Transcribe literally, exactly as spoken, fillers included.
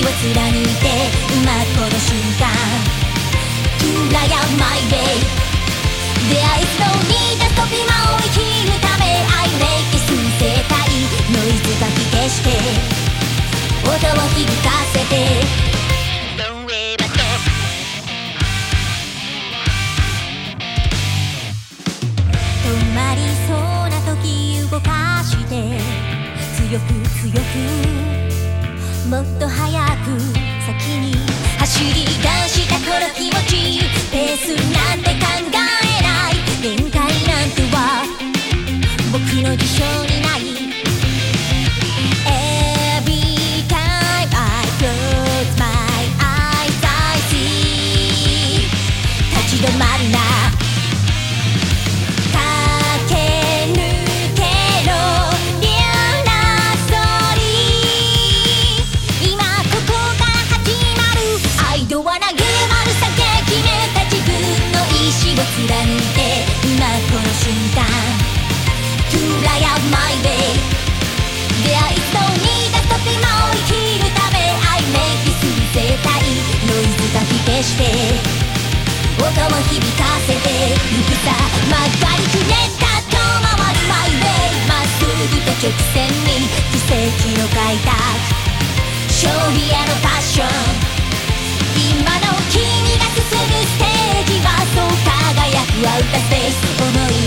を貫いて今この瞬間 To light up my way There is no need to stop 今を生きるため I make this 世界ノイズかき消して音を響かせて止まりそうな時動かして強く強くもっと速く先に走り出したこの気持ちペースなんて考えない限界なんては僕の事象にない Every time I close my eyes I see 立ち止まるな貫いて今この瞬間 To light up my way There is no need to stop 今を生きるため I make this 世界ノイズかき消して音を響かせてゆくさ曲がりくねった遠回る My way まっすぐと直線に奇跡の開拓勝利へのパッション今の君が進むステージはそう輝くアウタースペース思い